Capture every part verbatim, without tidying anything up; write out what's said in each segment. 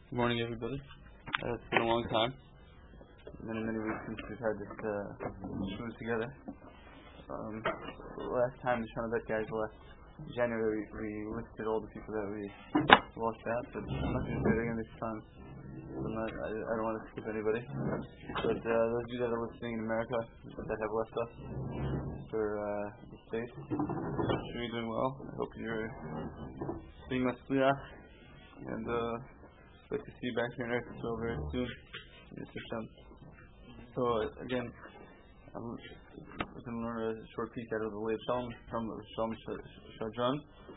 Good morning, everybody. Uh, it's been a long time. Many, many weeks since we've had this uh, shoes together. Um, last time the Shana Bet guys left January, we listed all the people that we lost out, but I'm not going to do it again this time. I'm not, I, I don't want to skip anybody. But uh, those of you that are listening in America that have left us for uh, the States, I'm sure you're doing well. I hope you're being Matzliach and uh, good to see you back here in Eretz Yisrael very soon. So uh, again, I'm going to learn a short piece out of the Lev Shalom from Shalom Shadran.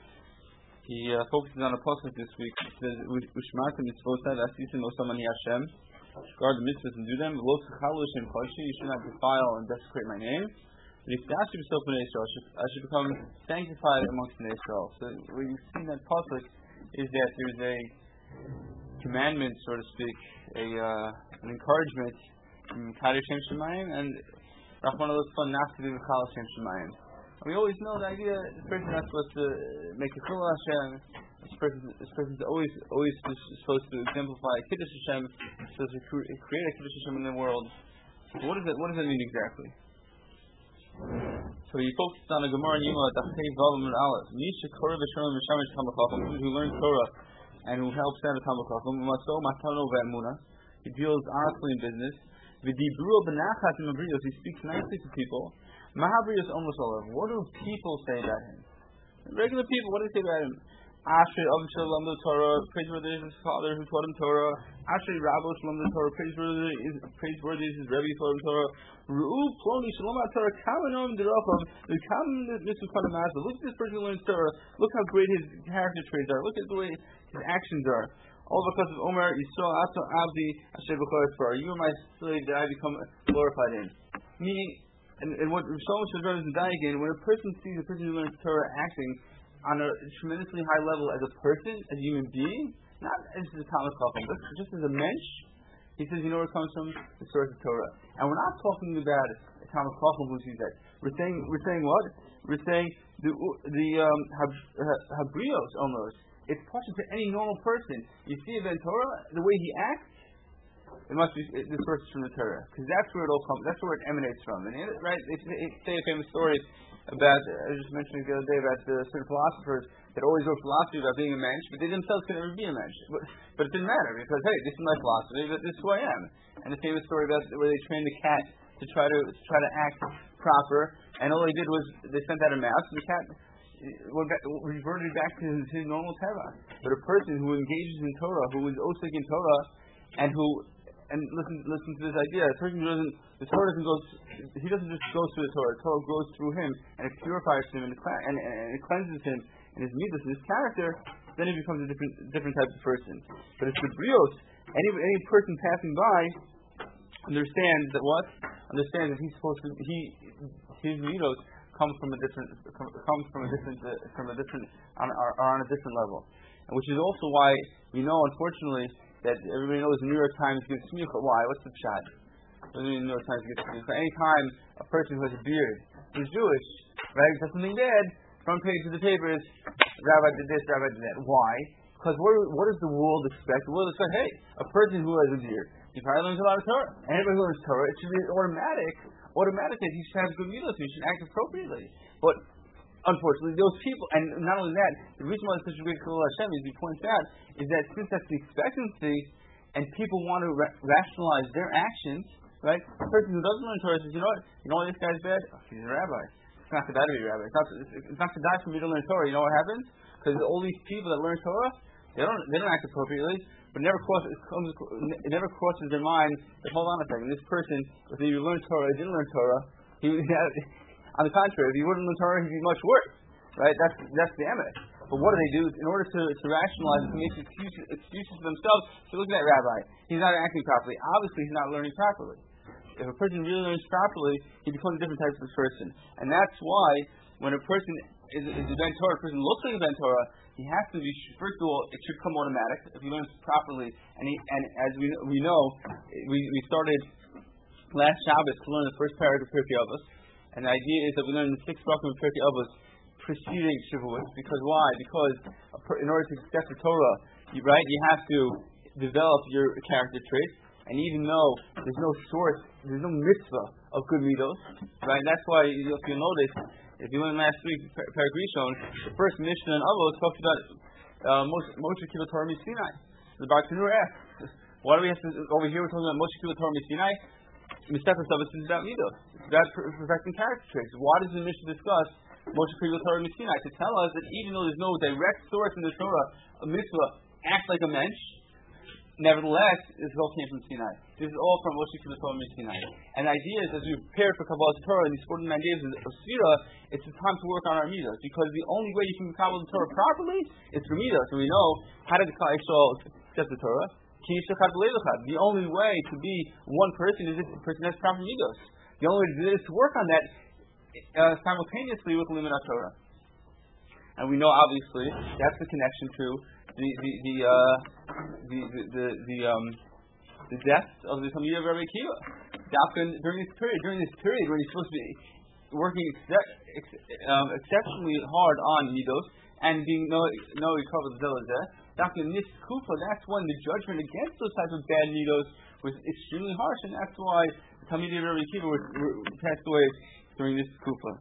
He uh, focuses on a pasuk this week. He says, "Ushmartem mitzvosai v'asisim osam ani Hashem." Guard the mitzvahs and do them. Lo tchalu Hashem kodeshi. You should not defile and desecrate my name. But if I should I should become sanctified amongst the Israel. So what you see in that pasuk is that there's a commandment, so to speak, a uh, an encouragement from Kaddish Shem Shemayim and Rachmana litzlan not to do Chal Shem Shemayim. And we always know the idea this person is not supposed to make a chilul Hashem. This person, this person is always always supposed to exemplify Kiddush Hashem, supposed to create a Kiddush Hashem in the world. So what does that what does that mean exactly? So he focused on a Gemara in Yoma at Dafei Vav Amud Aleph. Misha Korah v'Shalom v'Shamish Tamachachim, who learns Torah and who helps out the Talmud Chacham, Maso Matano ve'Emuna. He deals honestly in business. V'dibru b'nachat imabrios. He speaks nicely to people. Mahabrios almost all of. What do people say about him? Regular people. What do they say about him? Ashrei Av Shalom the Torah. Praiseworthy is his father who taught him Torah. Ashrei Rabbo Shalom the Torah. Praiseworthy is praiseworthy is his Rebbe who taught him Torah. Ru'u Ploni Shalom Torah. Kamenom Deracham. The Kamen Nisukana. Look at this person who learns Torah. Look how great his character traits are. Look at the way his actions are. All because of Omer, Yisrael, Ato, Abdi, Asher B'chor for you are my slave that I become glorified in. Meaning, and, and what Shalom Shadran is in when a person sees a person who learns Torah acting on a tremendously high level as a person, as a human being, not as a Talmud Chacham, but just as a mensch, he says, you know where it comes from? The source of Torah. And we're not talking about a Talmud Chacham who sees that. We're saying, we're saying what? We're saying the the um, hab, Habrios almost. It's possible to any normal person. You see a Ben Torah, the way he acts, it must be it, this verse is from the Torah, because that's where it all comes. That's where it emanates from. And it, right, they, they say a famous story about. I was just mentioning the other day about the certain philosophers that always wrote philosophy about being a mensch, but they themselves could never be a mensch. But, but it didn't matter because hey, this is my philosophy. But this is who I am. And the famous story about where they trained the cat to try to, to try to act proper, and all they did was they sent out a mouse, and the cat reverted back to his, his normal teva. But a person who engages in Torah, who is osik in Torah, and who and listen listen to this idea, a person who doesn't the Torah doesn't go he doesn't just go through the Torah, the Torah goes through him and it purifies him and it, and, and it cleanses him and his midas and his character, then he becomes a different different type of person. But it's the brios, any any person passing by understands that what? Understands that he's supposed to he his midos comes from a different comes from a different uh, from a different on are, are on a different level, and which is also why we know, unfortunately, that everybody knows the New York Times gives smicha. Why? What's the pshat? The New York Times gives smicha. Anytime a person who has a beard who's Jewish, right, does something bad, front page of the paper is Rabbi did this, Rabbi did that. Why? Because what, what does the world expect? The world expects, hey, a person who has a beard, he probably learns a lot of Torah. Anybody who learns Torah, it should be automatic. Automatically, he should have good midos. He should act appropriately. But unfortunately, those people, and not only that, the reason why it's such a great chilul Hashem, as he points out, is that since that's the expectancy, and people want to ra- rationalize their actions, right? A person who doesn't learn Torah says, you know what? You know why this guy's bad? Oh, he's a rabbi. It's not bad to be a rabbi. It's not. It's, it's not to die for me to learn Torah. You know what happens? Because all these people that learn Torah, they don't. They don't act appropriately. But never cross, it, comes, it never crosses their mind that, hold on a second, this person, if he learned Torah, he didn't learn Torah, he, on the contrary, if he wouldn't learn Torah, he'd be much worse. Right? That's that's the emet. But what do they do? In order to, to rationalize, to make excuses, excuses for themselves, to look at that rabbi. He's not acting properly. Obviously, he's not learning properly. If a person really learns properly, he becomes a different type of person. And that's why, when a person is, is a Ben Torah, a person looks like a Ben Torah, he has to be, first of all, it should come automatic if he learns properly. And he, and as we we know, we, we started last Shabbos to learn the first paragraph of Pirkei Avos. And the idea is that we learn the sixth paragraph of Pirkei Avos preceding Shavuos. Because why? Because in order to accept the Torah, you, right, you have to, develop your character traits. And even though there's no source, there's no mitzvah of good midos, right? That's why, if you'll notice, if you went last week, Perek Rishon, the first Mishnah in Avos talks about uh, Moshe Kibul Torah Sinai. The Bar Tanur asks, why do we have to, over here we're talking about Moshe Kibul Torah Sinai? Mishnah Sabbath is about midos. It's about perfecting character traits. Why does the Mishnah discuss Moshe Kibul Torah Sinai? To tell us that even though there's no direct source in the Torah, a mitzvah acts like a mensch. Nevertheless, this all came from Sinai. This is all from Moshe Kibul Torah Sinai. And the idea is, as we prepare for Kabbalah Torah in these forty-nine days of Sefira, it's the time to work on our midos, because the only way you can Kabbalah Torah properly is through midos. And we know, how did the Klal Yisrael accept the Torah? The only way to be one person is if the person has proper midos. The only way to do this is to work on that uh, simultaneously with Limud Torah. And we know, obviously, that's the connection to the the the uh, the, the, the, the um the death of the Talmidei of Rabbi Akiva. During this period, during this period when he's supposed to be working ex- ex- um, exceptionally hard on midos and being no no recovered zelazeh, in this kufa, that's when the judgment against those types of bad midos was extremely harsh, and that's why the Talmidei of Rabbi Akiva were, were passed away during this kufa.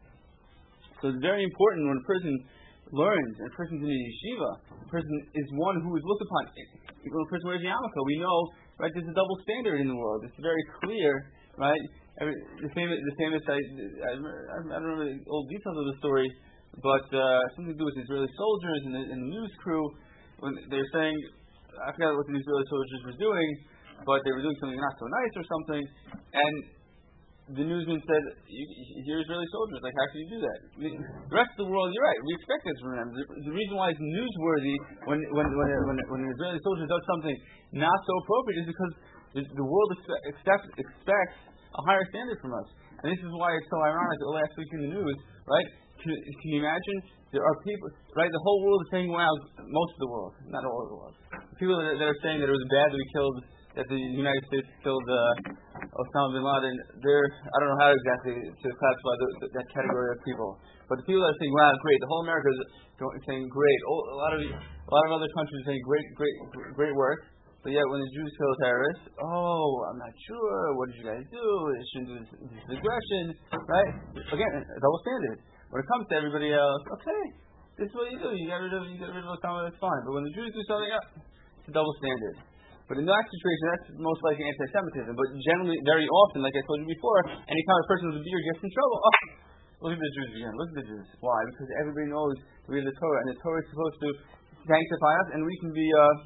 So it's very important when a person learns, and a person's in a yeshiva, a person is one who is looked upon. When a person wears a yarmulke, we know, right, there's a double standard in the world. It's very clear, right? Every, the famous, the famous I, I, I don't remember the old details of the story, but uh, something to do with Israeli soldiers and the, and the news crew, when they're saying, I forgot what the Israeli soldiers were doing, but they were doing something not so nice or something, and the newsman said, "You're Israeli soldiers. Like, how can you do that?" The rest of the world, you're right. We expect this from them. The, the reason why it's newsworthy when when when when, when an Israeli soldier does something not so appropriate is because the, the world expects expects a higher standard from us. And this is why it's so ironic that last week in the news, right? Can, can you imagine? There are people, right? The whole world is saying, "Wow," most of the world, not all of the world. The people that, that are saying that it was bad that we killed. That the United States killed uh, Osama bin Laden, they're, I don't know how exactly to classify the, the, that category of people. But the people that are saying, wow, great, the whole America is saying great. Oh, a lot of a lot of other countries are saying great, great, great work. But yet when the Jews kill terrorists, oh, I'm not sure, what did you guys do? It shouldn't do this, this aggression, right? Again, a double standard. When it comes to everybody else, okay, this is what you do. You get rid of, you get rid of Osama, that's fine. But when the Jews do something else, it's a double standard. But in that situation, that's most likely anti-Semitism. But generally, very often, like I told you before, anytime a person with a beard gets in trouble, oh, look at the Jews again, look at the Jews. Why? Because everybody knows we read the Torah, and the Torah is supposed to sanctify us, and we can be, uh,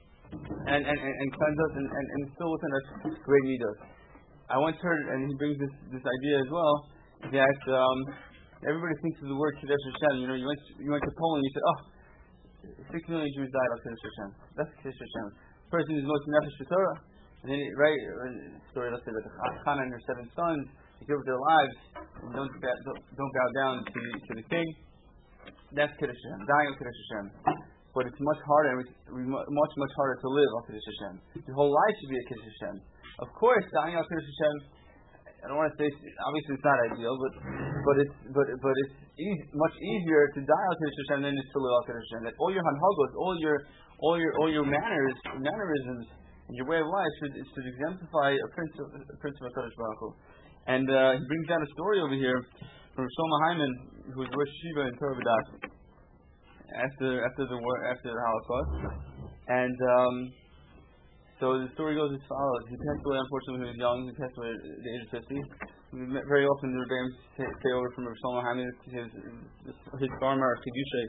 and, and, and, and cleanse us, and, and, and still within us great midos. I once heard, and he brings this, this idea as well, that um, everybody thinks of the word Kiddush Hashem. You know, you went, you went to Poland, and you said, oh, six million Jews died on Kiddush Hashem. That's Kiddush Hashem. Person is most nefesh Torah, and then right, story let's say that Hannah and her seven sons they give up their lives and don't don't, don't bow down to the, to the king. That's Kiddush Hashem, dying of Kiddush Hashem. But it's much harder, it's much much harder to live on Kiddush Hashem. Your whole life should be a Kiddush Hashem. Of course, dying on Kiddush Hashem. I don't want to say obviously it's not ideal, but but it's but but it's easy, much easier to die on Kiddush Hashem than it is to live on Kiddush Hashem. That all your hanhagos, all your all your all your manners, mannerisms, and your way of life should should exemplify a prince of a prince of HaKadosh Baruch Hu. And uh, he brings down a story over here from Shlomo Hyman, who was Rosh Yeshiva in Torah B'das after after the war after the Holocaust, and. Um, So the story goes as follows. He passed away, unfortunately, when he was young. He passed away at the age of fifty. Very often the Rebbeim say over from Rav Shlomo Hyman, his, his farmer, Chidushay,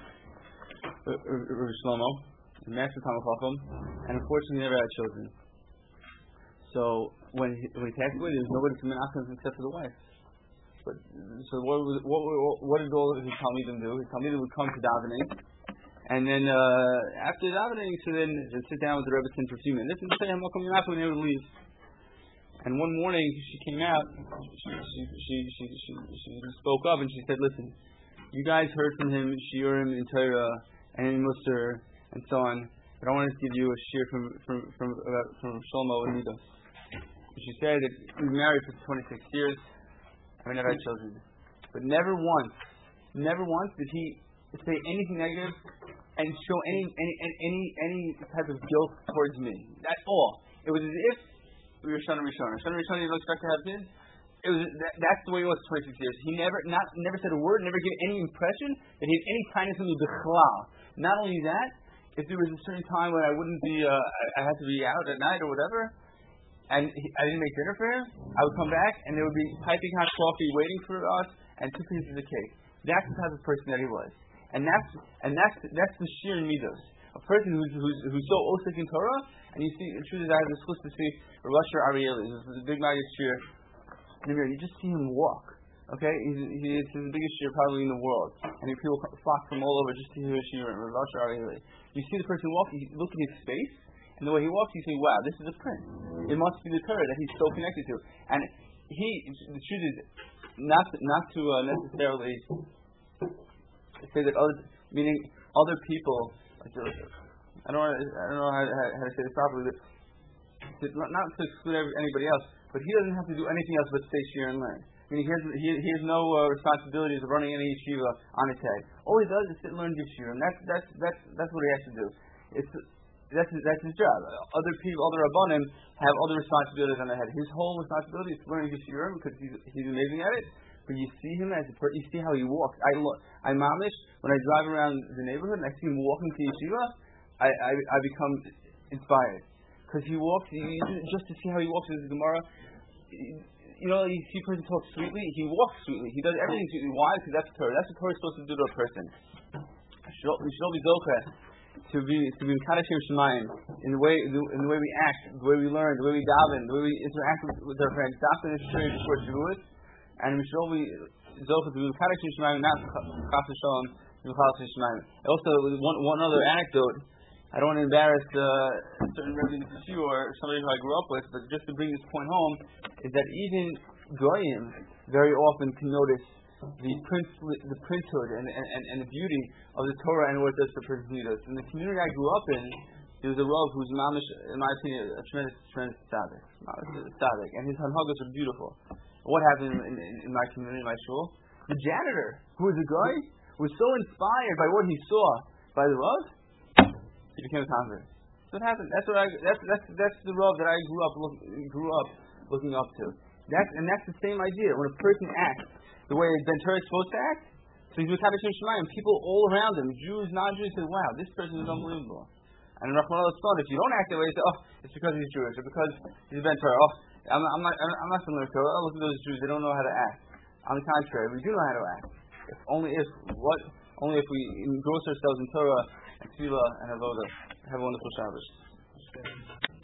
Rav Shlomo, master Talmid Chacham, and unfortunately he never had children. So when he, when he passed away, there was nobody to menach him except for the wife. But so what, was, what, what, what did all his Talmidim do? His Talmidim would come to davening. And then uh, after davening, so then they'd sit down with the Rebbetzin for a few minutes and say, "Welcome you after," when they would leave. And one morning she came out, she she, she she she she spoke up and she said, "Listen, you guys heard from him shiurim in Torah and in Musar and so on, but I wanted to give you a shiur from from from uh, from Shlomo and Midos." She said that we were married for twenty-six years and we never had children, but never once, never once did he say anything negative and show any any any any type of guilt towards me. That's all. It was as if we were Shana Rishona. Shana Rishona, you don't expect to have kids. It was that, that's the way it was for twenty-six years. He never not never said a word, never gave any impression that he had any kindness in me b'chlal. Not only that, if there was a certain time when I wouldn't be, uh, I, I had to be out at night or whatever, and he, I didn't make dinner for him, I would come back and there would be piping hot coffee waiting for us and two pieces of cake. That's the type of person that he was. And that's and that's that's the sheer midos. A person who's who's who's so osik in Torah, and you see, the truth is, I have the schus to see Rosh Ariel, who's the big Maggid shir. You just see him walk. Okay, he's he's the biggest shir probably in the world, and people flock from all over just to hear shir and Rosh Ariel. You see the person walking, you look at his face, and the way he walks, you say, "Wow, this is a prince. It must be the Torah that he's so connected to." And he, the truth is, not not to uh, necessarily say that other, meaning other people. I don't know. I don't know how, how to say this properly. But not to exclude anybody else, but he doesn't have to do anything else but stay shir and learn. I mean, he has he, he has no uh, responsibilities of running any yeshiva on his head. All he does is sit and learn yeshiva, and that's that's that's that's what he has to do. It's that's his, that's his job. Other people, other rabbanim, have other responsibilities on their head. His whole responsibility is to learn yeshiva because he's he's amazing at it. But you see him as a per- you see how he walks. I look, I mamish when I drive around the neighborhood and I see him walking to yeshiva, I I, I become inspired because he walks he, just to see how he walks in the Gemara. You know, you see a person talk sweetly, he walks sweetly. He does everything sweetly. Why? Because that's Torah. That's what Torah is supposed to do to a person. We should all be zocheh to be to be Kadashim Shemayim in the way the, in the way we act, the way we learn, the way we daven, the way we interact with, with our friends. Daven is true before Shavuot, and we should all be zocheh to be Kadashim Shemayim, not Chas Shalom, Chas Shemayim. Also, one one other anecdote. I don't want to embarrass uh, a certain Rebbe you or somebody who I grew up with, but just to bring this point home, is that even goyim very often can notice the prince, the princehood and, and, and the beauty of the Torah and what it does for person's midos. In the community I grew up in, there was a Rav who's mamish, in my opinion, a tremendous, tremendous tzaddik, tzaddik, and his hanhagas are beautiful. What happened in, in, in my community, in my shul? The janitor, who was a guy, was so inspired by what he saw by the Rav. He became a convert. So what happened? That's what I. That's that's that's the Rav that I grew up look, grew up looking up to. That's and that's the same idea. When a person acts the way Ben Torah is supposed to act, so he's with Kadashim Shemayim. People all around him, Jews, non-Jews, say, "Wow, this person is unbelievable." And in Rahman al-Islam, if you don't act that way, you say, "Oh, it's because he's Jewish, or because he's Ben Torah." Oh, I'm, I'm not. I'm not similar to Torah. Oh, look at those Jews; they don't know how to act. On the contrary, we do know how to act. If only if what only if we engross ourselves in Torah and Tefillah and Avodah. Have a wonderful Shabbos.